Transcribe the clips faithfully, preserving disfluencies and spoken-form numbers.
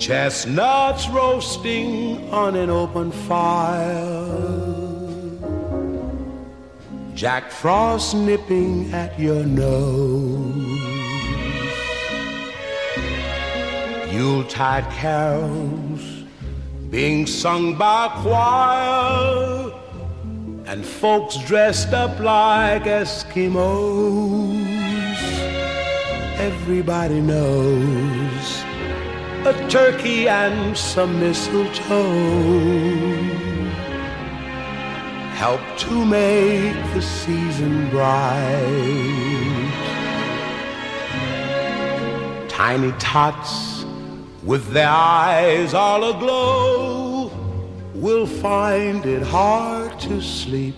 Chestnuts roasting on an open fire, Jack Frost nipping at your nose, Yuletide carols being sung by choir, and folks dressed up like Eskimos. Everybody knows a turkey and some mistletoe help to make the season bright. Tiny tots with their eyes all aglow will find it hard to sleep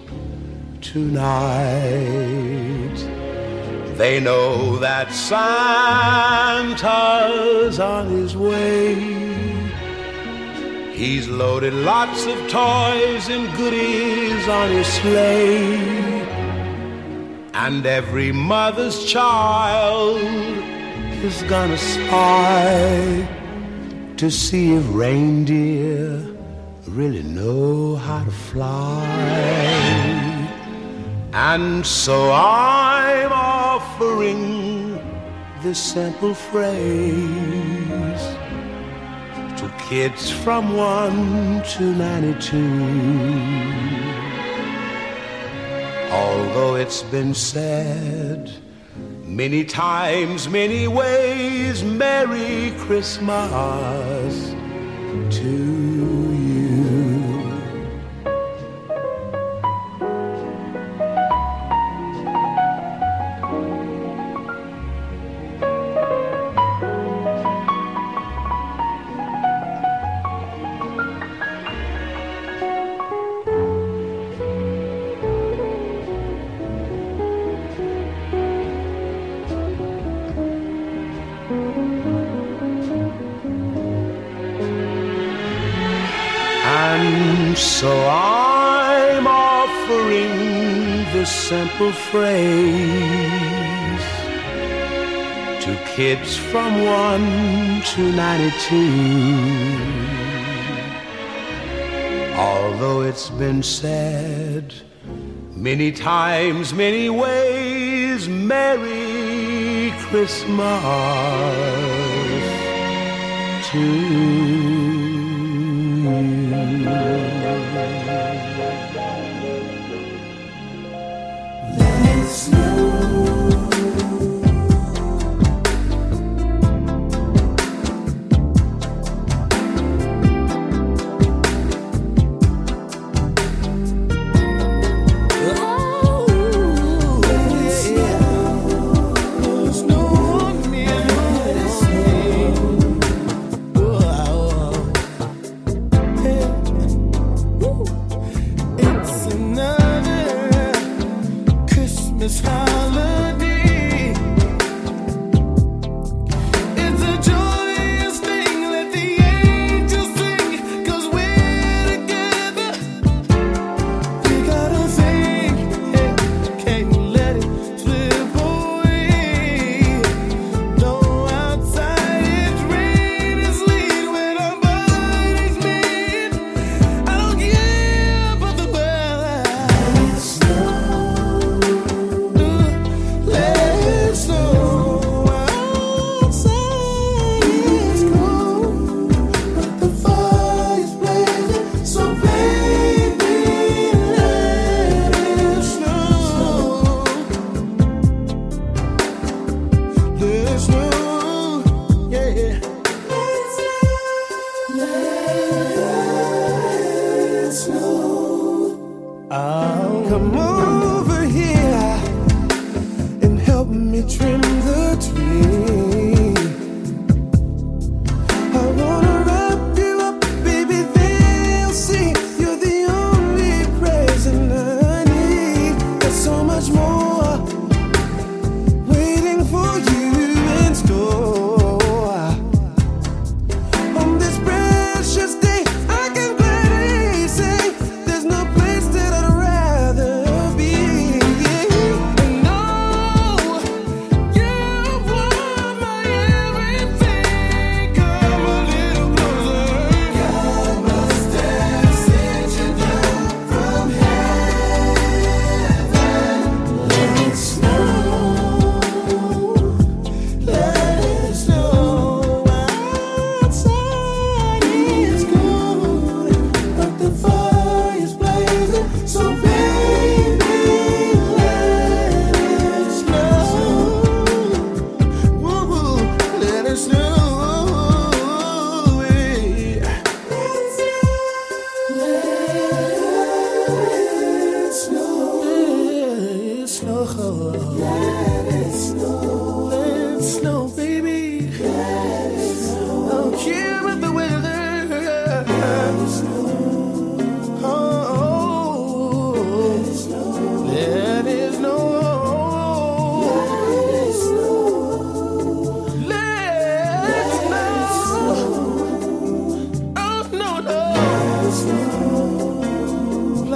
tonight. They know that Santa's on his way. He's loaded lots of toys and goodies on his sleigh, and every mother's child is gonna spy to see if reindeer really know how to fly. And so I'm offering this simple phrase to kids from one to ninety-two. Although it's been said many times, many ways, Merry Christmas to you. So I'm offering this simple phrase to kids from one to ninety-two. Although it's been said many times, many ways, Merry Christmas to you.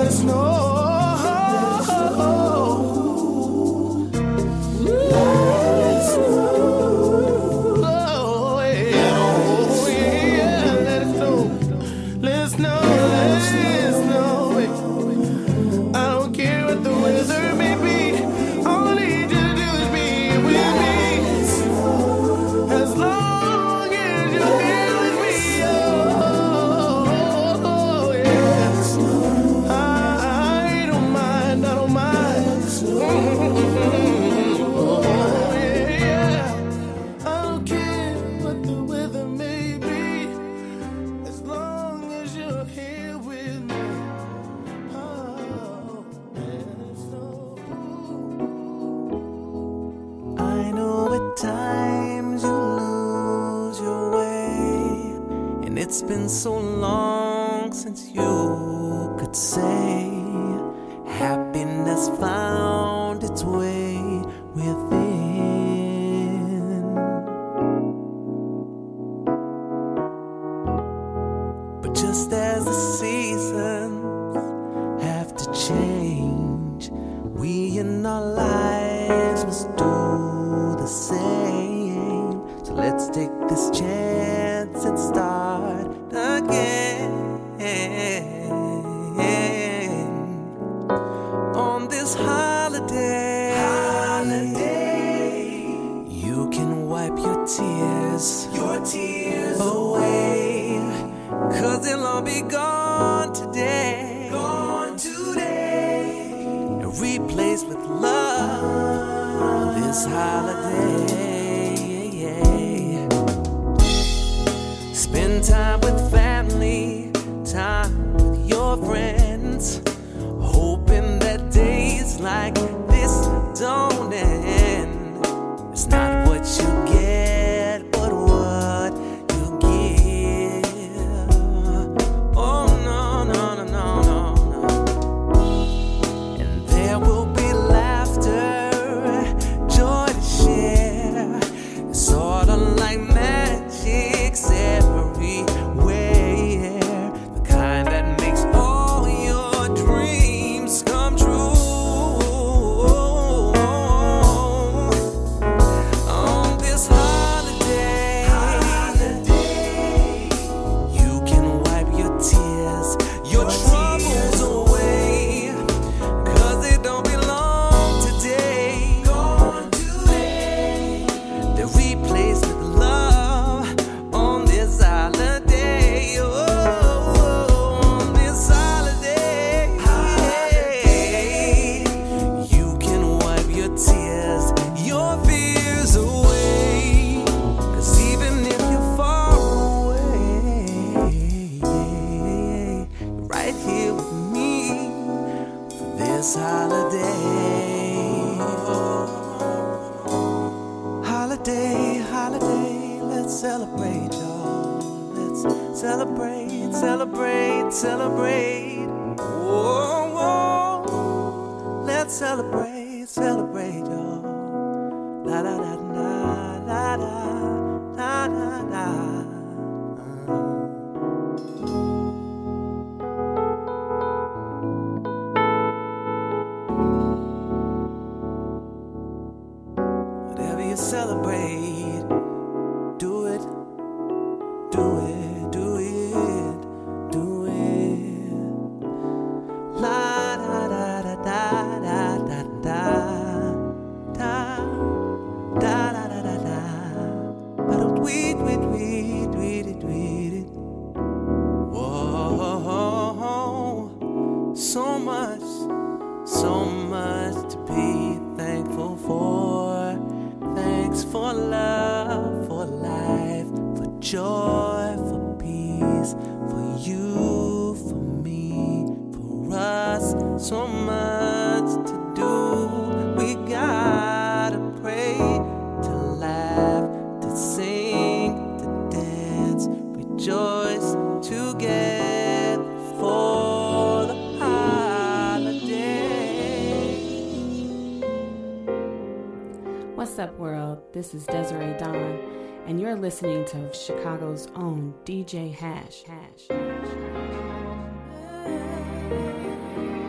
It's been so long since you could say happiness found its way within. But just as the seasons have to change, we in our lives must do the same. So let's take this chance and start again. On this holiday, holiday, you can wipe your tears, your tears away, 'cause they'll all be gone today, gone today, and replaced with love on this holiday. Spend time with family, time with your friends, hoping that days like this don't end. It's not what you get, but what you give. Oh no, no, no, no, no, no. And there will be laughter, joy to share. It's sort of like magic, everywhere, the kind that makes all your dreams come true. On this holiday, holiday, you can wipe your tears, your, your troubles tears away, 'cause they don't belong today, gone today. They're replaced with love on this holiday. Oh, on this holiday, holiday, you can wipe your tears, your fears away, 'cause even if you're far away, you're right here with me for this holiday. Holiday, holiday, let's celebrate, y'all. Let's celebrate, celebrate, celebrate. Whoa, whoa. Let's celebrate, celebrate, y'all. La da da da da da da da da. Whatever you celebrate, do it, do it, do it, do it. La da da da da da da da da da da da da da. But don't tweet, tweet, tweet, tweet it, tweet it. Whoa, so much, so much to be thankful for. Thanks for love, for life, for joy, for peace, for you, for me, for us. So much to do. We gotta pray, to laugh, to sing, to dance, rejoice together for the holiday. What's up, world? This is Desiree Dawn, and you're listening to Chicago's own D J Hash. Hash. Hash.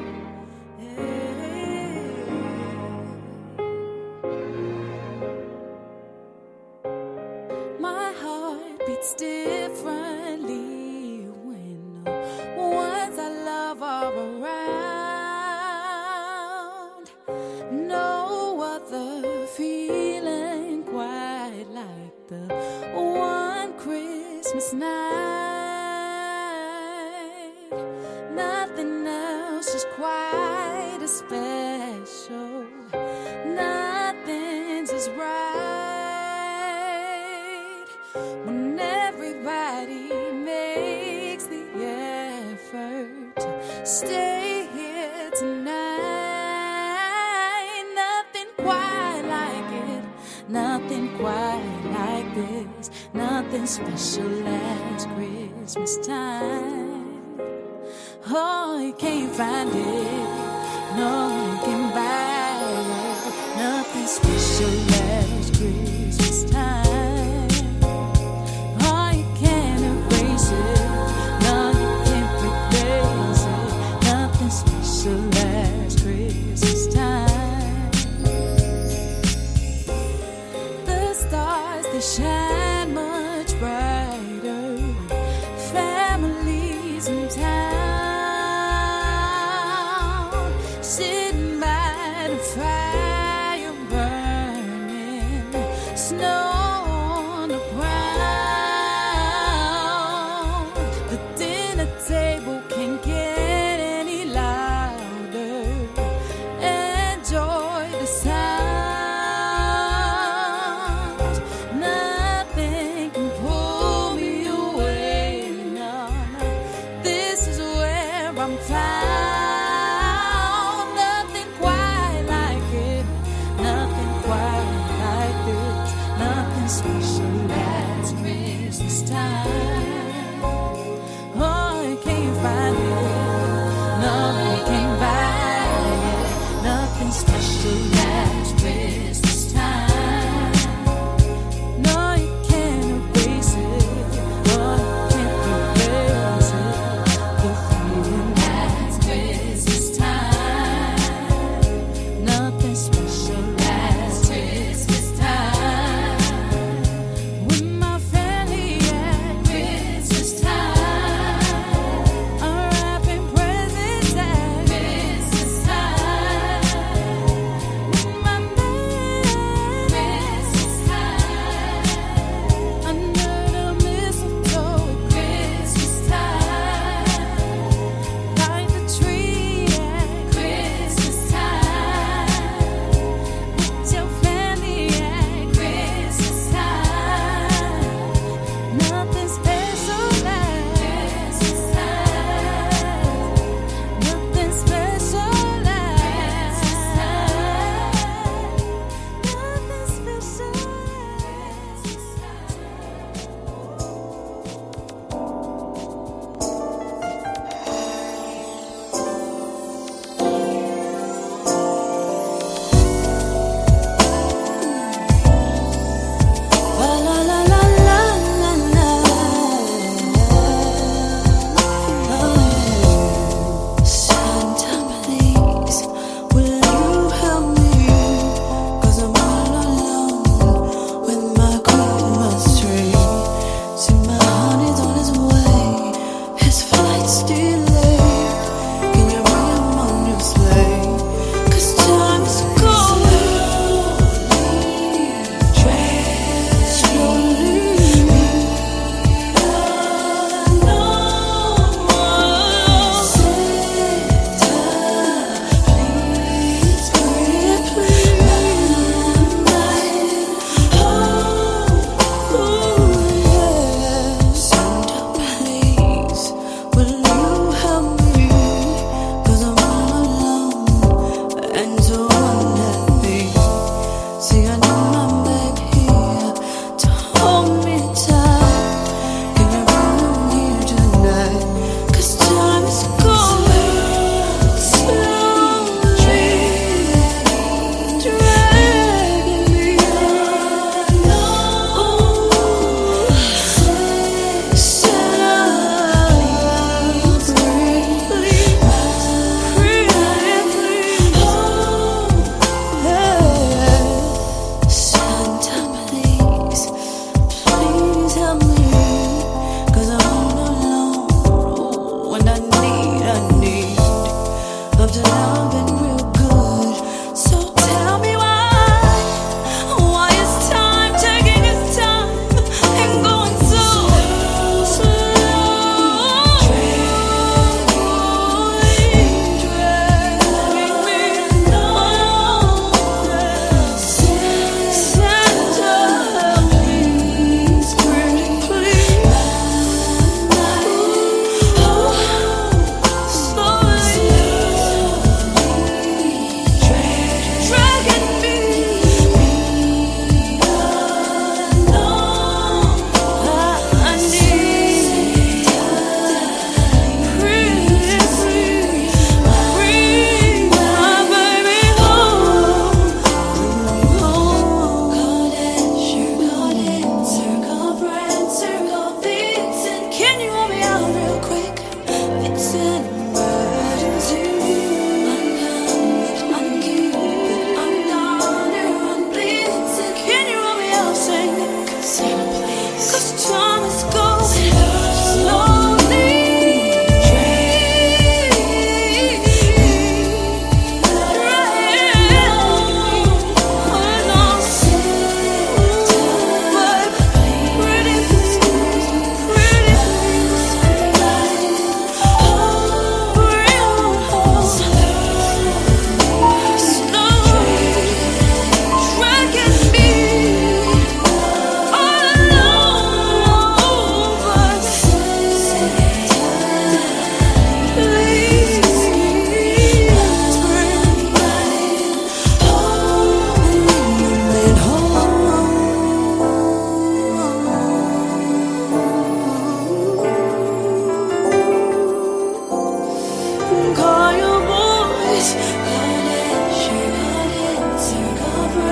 quite as special. Nothing's as right when everybody makes the effort to stay here tonight. Nothing quite like it, nothing quite like this, nothing special as Christmas time. Oh, you can't find it, no one can buy it, nothing special as Christmas time. Oh, you can't erase it, no, you can't replace it, nothing special as Christmas time. The stars, they shine much brighter when families in town sitting by the fire burning, snow on the ground. The dinner table can't get any louder. Enjoy the sound. Nothing can pull me away. No, no. This is where I'm found. Special as Christmas time. Oh, you can't find it, no, you can't buy it. Nothing special as Christmas time. No, you can't erase it, no, you can't replace it. The feeling as Christmas time. Nothing special as Christmas time.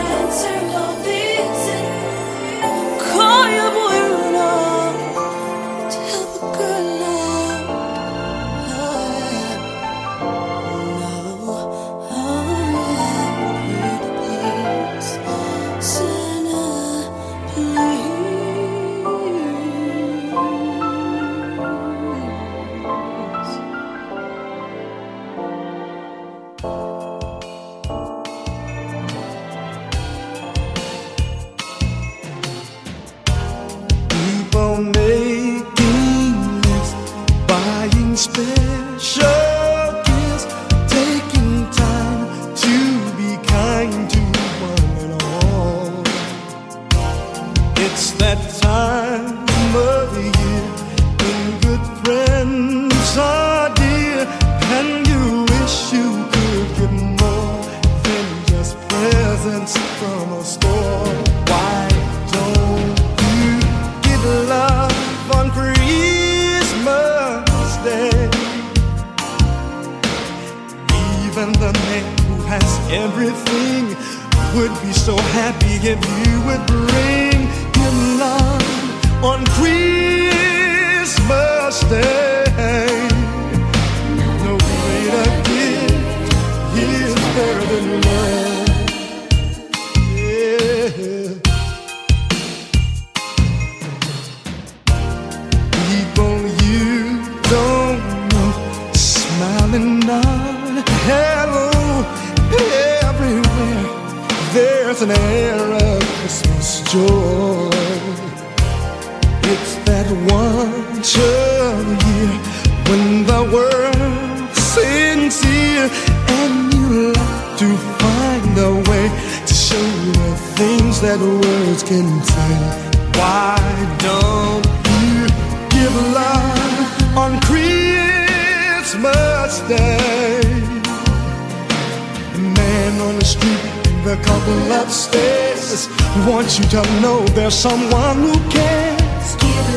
Someone who cares. Give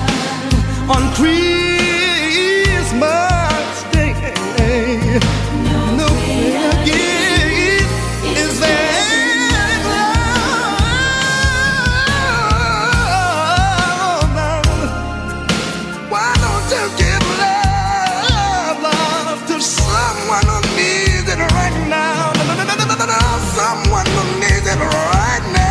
love on Christmas Day. no, No greater gift is there. Love. Why don't you give love, love to someone who needs it right now? No, no, no, no, no, no, no. Someone who needs it right now.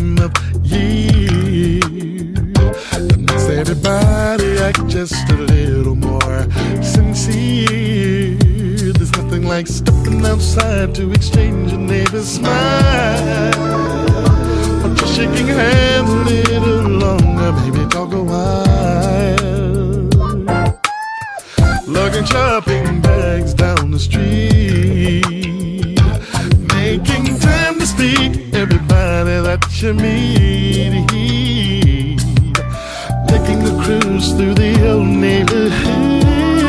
time of year that makes everybody act just a little more sincere. There's nothing like stepping outside to exchange a neighbor's smile, or just shaking hands a little longer, maybe talk a while. Lugging shopping bags down the street, making time to speak everybody that you meet. Taking the cruise through the old neighborhood,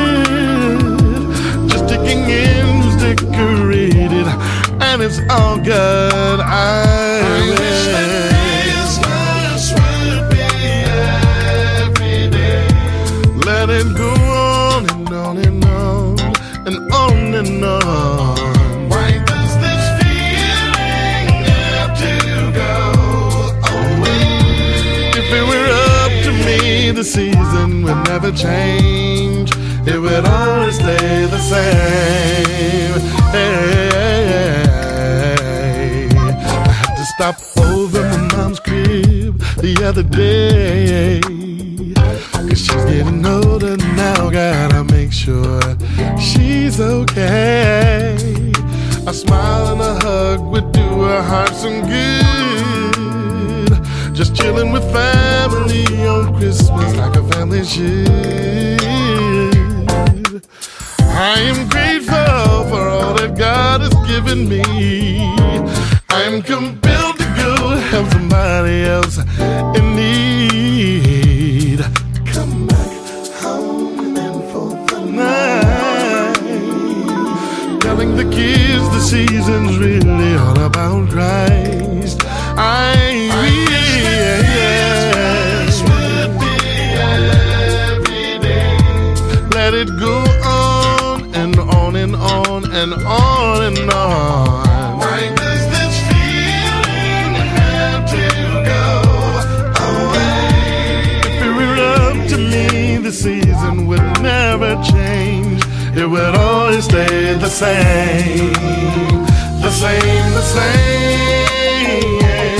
just taking in who's decorated, and it's all good. I, I wish that Christmas would be every day. Let it go on and on and on and on and on. Why does this feeling have to go away? If it were up to me, the season would never change. It would always stay the same. Hey, I had to stop over my mom's crib the other day, 'cause she's getting older now, gotta make sure she's okay. A smile and a hug would do her heart some good. Just chilling with family on Christmas like a family should. I am grateful for all that God has given me. I am compelled to go help somebody else in need. Come back home and for the night, telling the kids the season's really all about Christ. I let it go on and on and on and on and on. Why does this feeling have to go away? If it were up to me, the season would never change. It would always stay the same, the same, the same.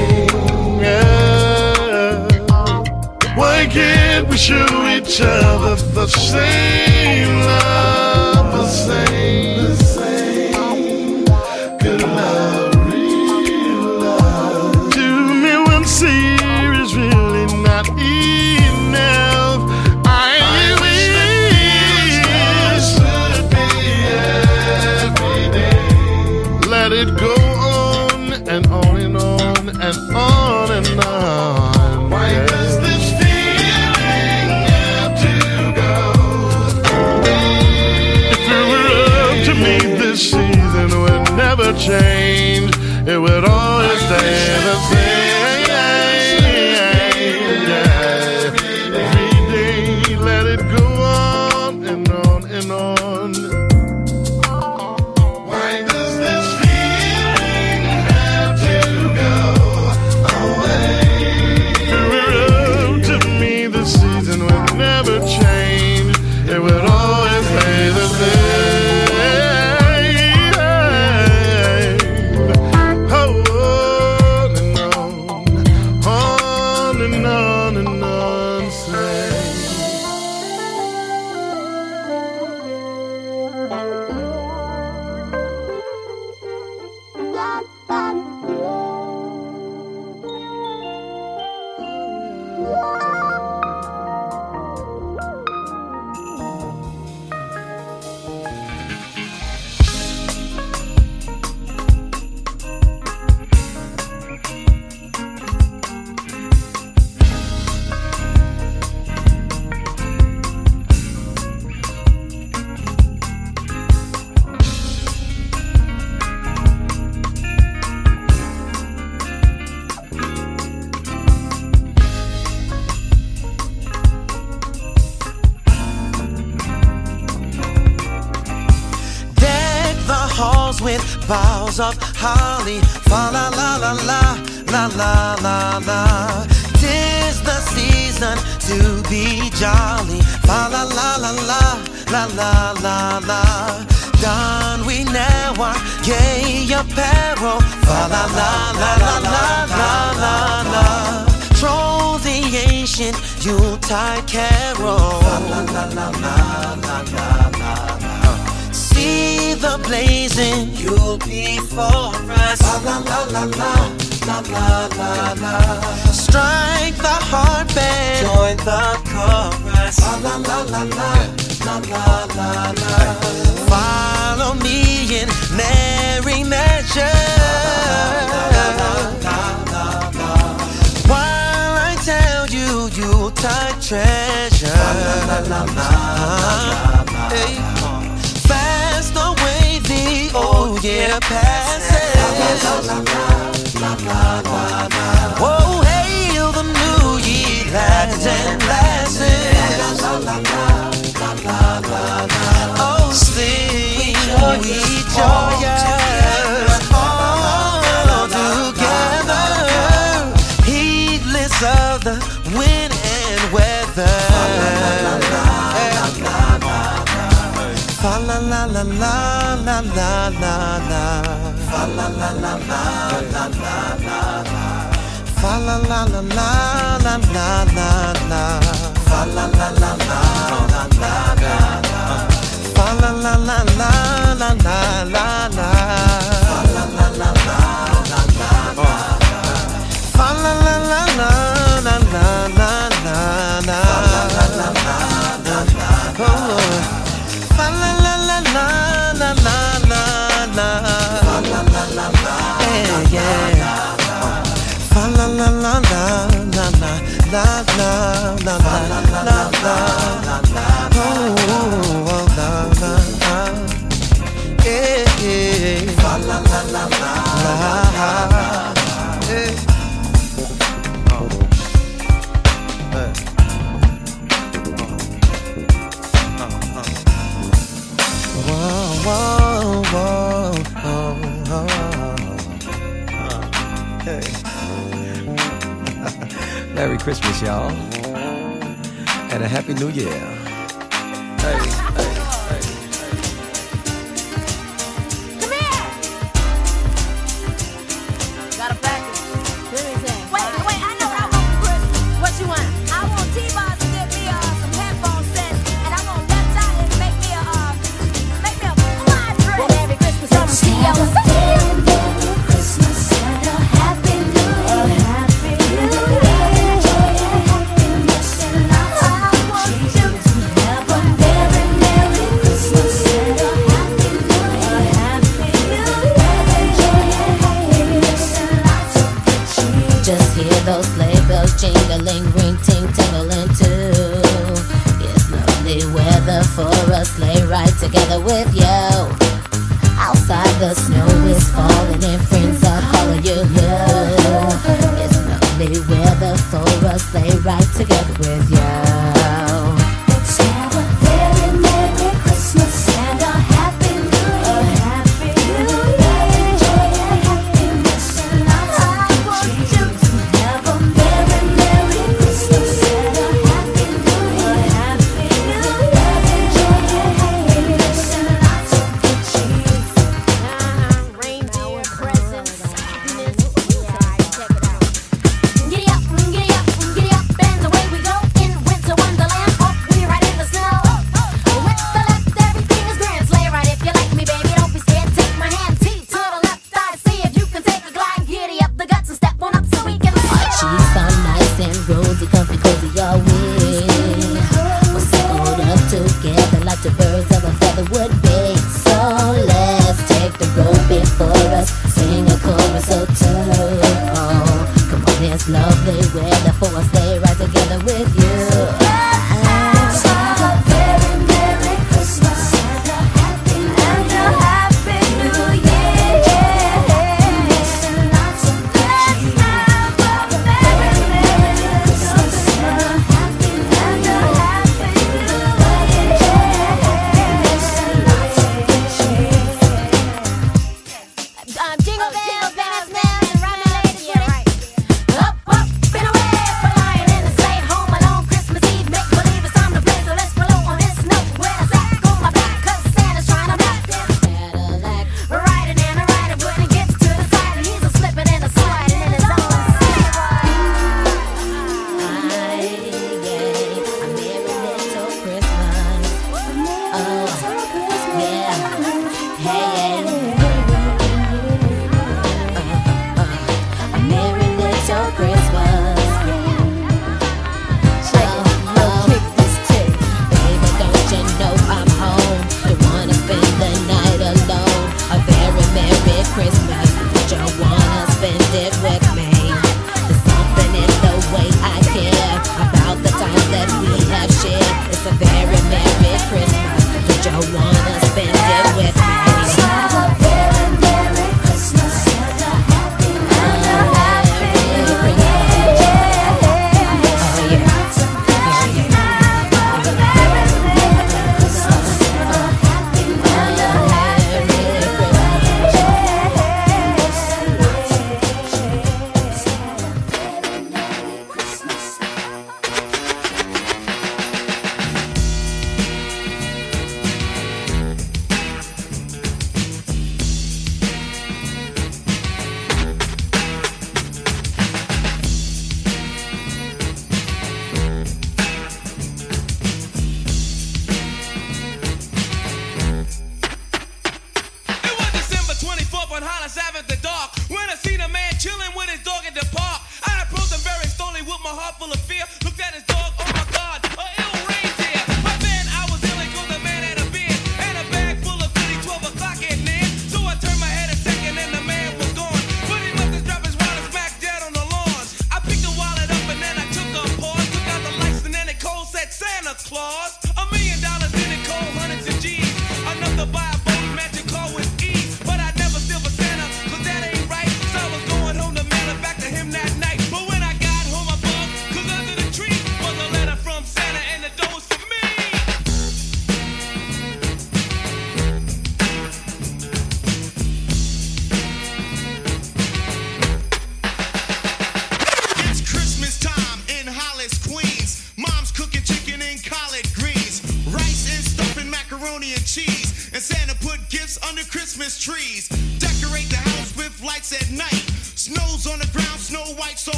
Yeah. Why can't we show each other the same love, the same, the same good love, real love? To me, once a year is really not enough. I wish this would be every day. Let it go on and on and on and on and on. Why does this feeling have to go away? If it were up to me, this season would never change. It would always stay the same. Every day, let it go on and on and on. Why does this feeling have to go away? If it were up to me, the season would never change. It would always stay the same. Oh, on and on, on and on and on, say. With boughs of holly, fa la la la la la la la la. 'Tis the season to be jolly, fa la la la la la la la la. Don we now our gay apparel. Fa la la la la la la la la. Troll the ancient Yuletide carol. Fa la la la la la la la. See the blazing Yule before us. La la la la la la la la. Strike the heart band, join the chorus. La la la la la la la la. Follow me in merry measure, while I tell you Yuletide treasure. Hey. Fast away the old year passes. Oh, hail the new year, lads and lasses. Oh, sing we joyous all together, heedless of the wind and weather. Fa la la la la la la la la. Fa la la la la la la la. Fa la la la la la la la la. Fa la la la la la la la. Fa la la la la la la la la. Fa la la la la la la la. Fa la la la la la la la la la. Fa la la la la la la la la. Fa la la la la. Yeah yeah. Fa la la la la la la la la la la la la. Oh la la la. Yeah yeah. Fa la la la la la. Yeah. Whoa, whoa, whoa, whoa, whoa. Hey. Merry Christmas, y'all, and a Happy New Year. Hey, hey, hey. Come here. Got a package. Let me see. Wait, wait, I know what I want for Christmas. What you want? I want T-Boss to give me uh, some headphone sets, and I want Left Eye to make me a uh, make me a fly dress. Well, Merry Christmas from C E O. Those sleigh bells jingling, ring, ting, tingling too. It's lovely weather for a sleigh ride together with you. Outside the snow is falling and friends are calling you. It's lovely weather for a sleigh ride together with you. Let's have a very Merry Christmas and a Happy New Year. Happy New Year. Joy and happiness and lots of cheer. Have a very Merry Christmas and a Happy New Year. Happy New Year. Joy and happiness and lots of cheer. Reindeer presents, happiness. Alright, check it out. Giddy up, giddy up, giddy up, and away we go in winter wonderland. Oh, we ride in the snow. With the left, everything is grand. Sleigh ride if you like me, baby. Don't be scared. Take my hand, T to the left side. See if you can take a glide. Giddy up the guts and step on up so we can slide. She's so nice and rosy, comfy, cozy, all we. We're snuggled up together like the birds of a feather would be. So let's take the road before us, sing a chorus or two. Oh, come on, it's lovely weather for us, stay right together with you. Let's have a very Merry Christmas and a Happy New Year. And a Happy New Year. Happiness and lots of good cheer. Let's have a very Merry Christmas and a Happy and a Happy New Year. Happiness and lots of good cheer. Um, jingle bells, bells, bells, and rhyme ladies, yeah, right. Up, up, and away, for lying in the sleigh, home alone, Christmas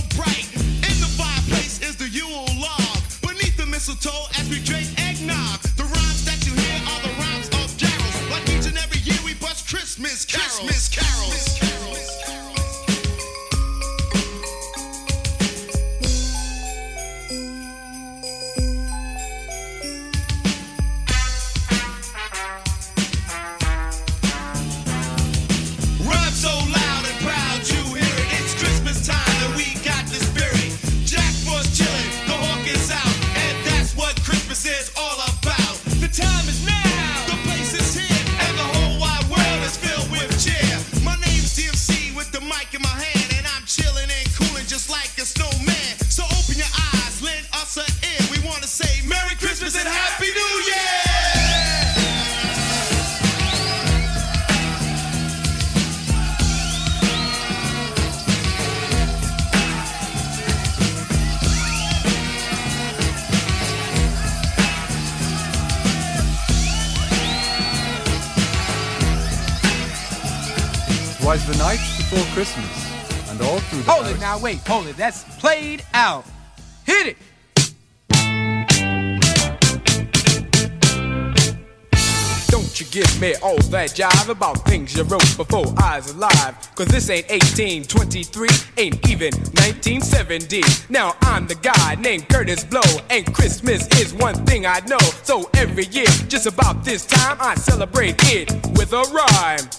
bright. In the fireplace is the Yule log. Beneath the mistletoe as we drink eggnog. The rhymes that you hear are the rhymes of carols. Like each and every year we bust Christmas carols. Christmas carols. Was the night before Christmas, and all through the Hold house. it now, wait, hold it. That's played out. Hit it! Don't you give me all that jive about things you wrote before I was alive. Cause this ain't eighteen twenty-three, ain't even nineteen seventy. Now I'm the guy named Curtis Blow, and Christmas is one thing I know. So every year, just about this time, I celebrate it with a rhyme.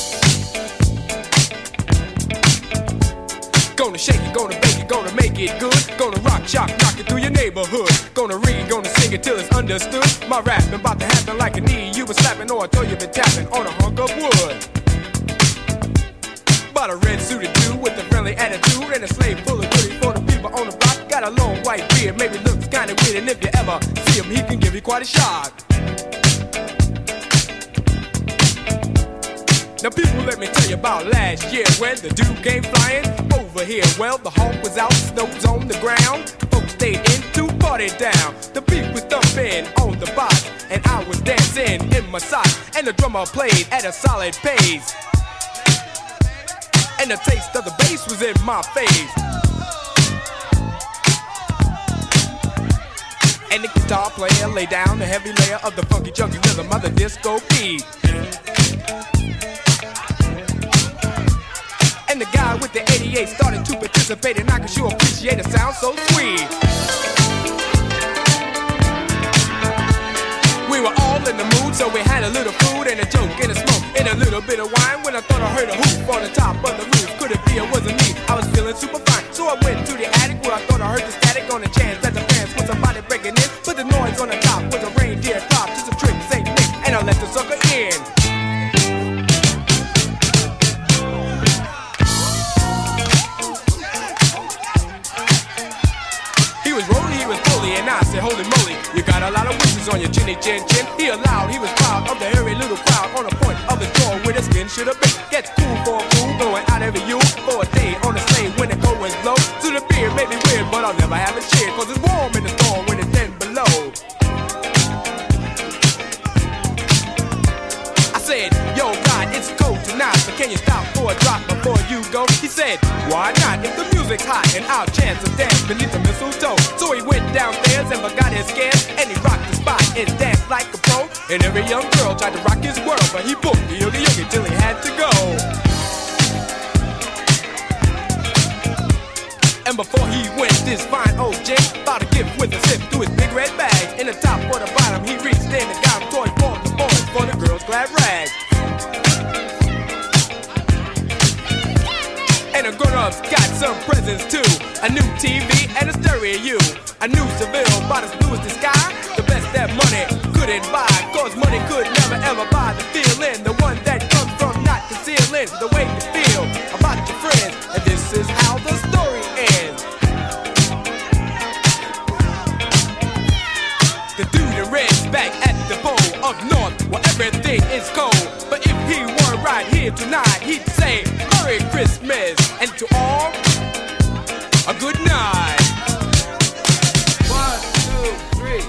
Gonna shake it, gonna bake it, gonna make it good. Gonna rock, shock, knock it through your neighborhood. Gonna read, gonna sing it till it's understood. My rapping about to happen like a knee you been slapping, or I throw you been tapping on a hunk of wood. Bought a red suited dude with a friendly attitude and a slave full of goodies for the people on the block. Got a long white beard, maybe looks kinda weird, and if you ever see him, he can give you quite a shock. Now people, let me tell you about last year when the dude came flying over here. Well, the hawk was out, snow's on the ground. Folks stayed in to party down. The beat was thumping on the box, and I was dancing in my socks. And the drummer played at a solid pace, and the taste of the bass was in my face. And the guitar player laid down the heavy layer of the funky chunky rhythm of the disco beat. And the guy with the eighty-eight started to participate, and I can sure appreciate it, sound so sweet. We were all in the mood, so we had a little food and a joke and a smoke and a little bit of wine. When I thought I heard a hoop on the top of the roof, could it be it wasn't me? I was feeling super fine, so I went to the attic where I thought I heard the static on the chance that the fans was somebody breaking in. But the noise on the top was a reindeer crop, just a trick, Saint Nick, and I let the sucker in. And I said, holy moly, you got a lot of wishes on your chinny chin chin. He allowed, he was proud of the hairy little crowd on the point of the door where the skin should have been. Gets cool for a fool, going out every you for a day on the sleigh when the cold winds blow. So the beer may be weird, but I'll never have a cheer, cause it's warm in the storm when it's ten below. I said, yo, God, it's cold tonight, but can you stop for a drop before you go? He said, why not? If the music's hot and I'll chance a dance beneath the mistletoe. So he went downstairs and forgot his scares, and he rocked the spot and danced like a pro. And every young girl tried to rock his world, but he booked the yogi yogi till he had to go. And before he went, this fine old gent bought a gift with a sip through his big red bag. In the top or the bottom, he reached in and got him toys for the boys, for the girls' glad rags. And the grown-ups got some presents too. A new T V and a stereo. A new Seville, about as blue as the sky. The best that money couldn't buy, cause money could never ever buy the feeling. The one that comes from not concealing the way you feel about your friends. And this is how the story ends. The dude in red's back at the pole up north where everything is cold. But if he were right here tonight, he'd say Merry Christmas, and to all, a good night. One, two, three.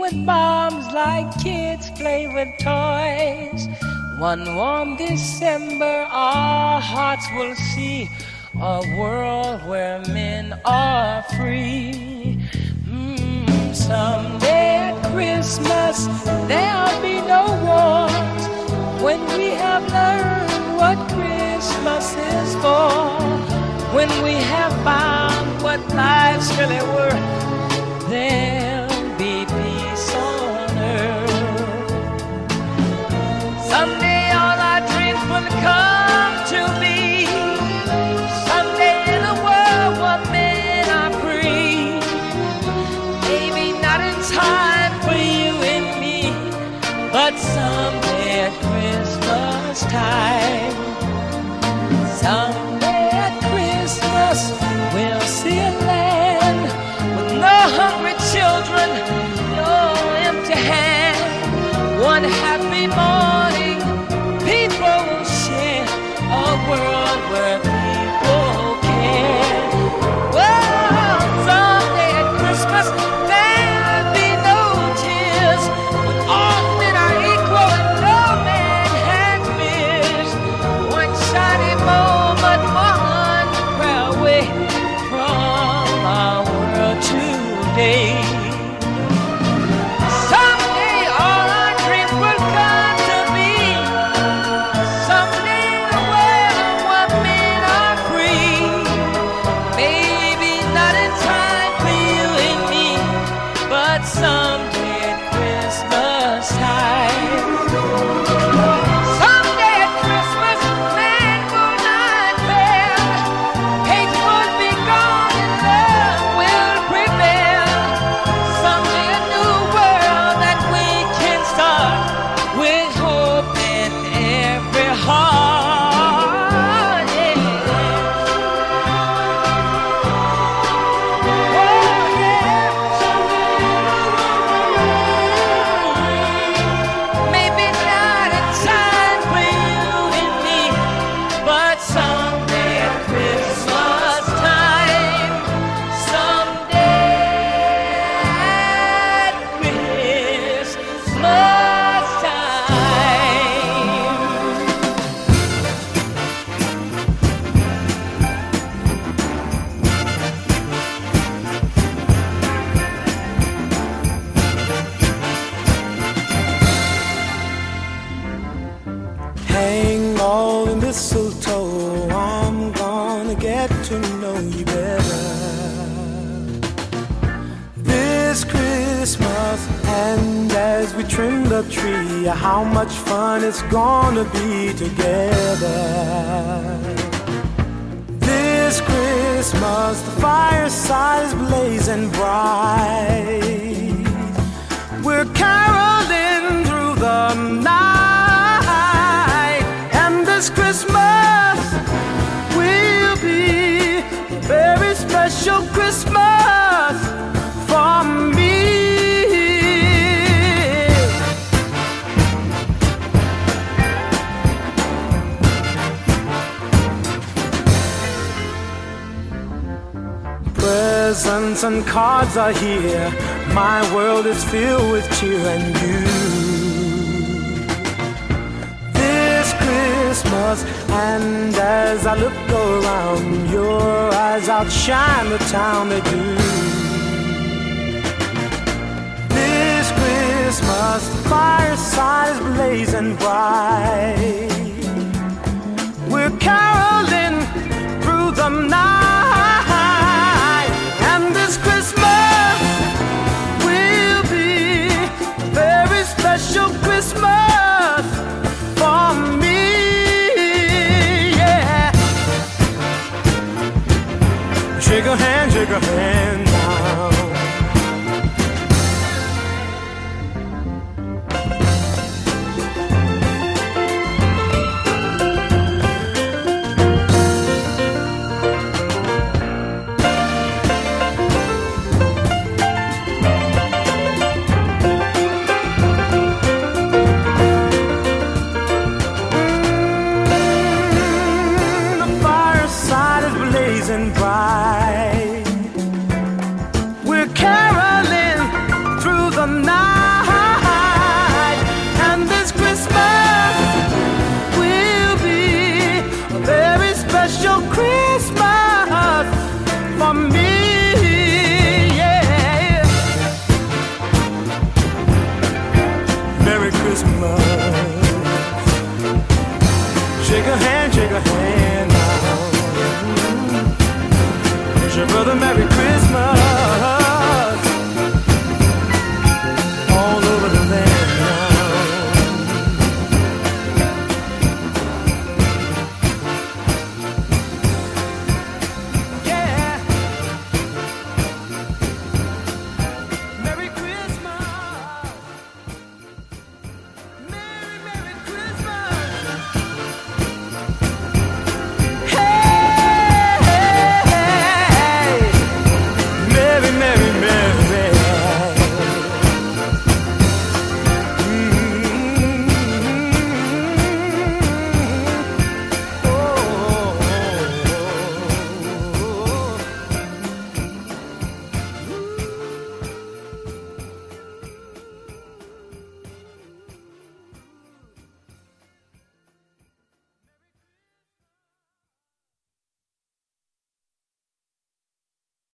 with bombs like kids play with toys. One warm December, our hearts will see a world where men are free. Mm, someday at Christmas, there'll be no wars. When we have learned what Christmas is for, when we have found what life's really worth, there'll be peace on earth. Someday all our dreams will come to be. Someday in a world where men are free. Maybe not in time for you and me, but someday at Christmas time. Someday at Christmas we'll see a land with no hungry children, no empty hand. One happy morning, people will share a world where people care. Well, someday at Christmas there'll be no tears, when all men are equal and no man has fears. One shiny moment, one prayer away from our world today. Someday all our dreams will come to be. Someday in a world where men are free. Maybe not in time for you and me, but someday at Christmas time. Someday at Christmas, man will not fail. Hate will be gone and love will prevail. Someday a new world that we can start with hope in every heart. Yeah. Oh, yeah. Maybe not in time for you and me, but someday at Christmas time. Someday at Christmas Hang all the mistletoe, I'm gonna get to know you better this Christmas. And as we trim the tree, how much fun it's gonna be together this Christmas. The fireside is blazing bright, we're caroling through the night, and this Christmas will be a very special Christmas for me. Presents and cards are here, my world is filled with cheer and you. This Christmas, and as I look around, your eyes outshine the town they do. This Christmas, the fireside is blazing bright, we're caroling through the night, and this Christmas will be a very special Christmas for me. Yeah. Shake a hand, shake a hand now. a hand, shake a hand.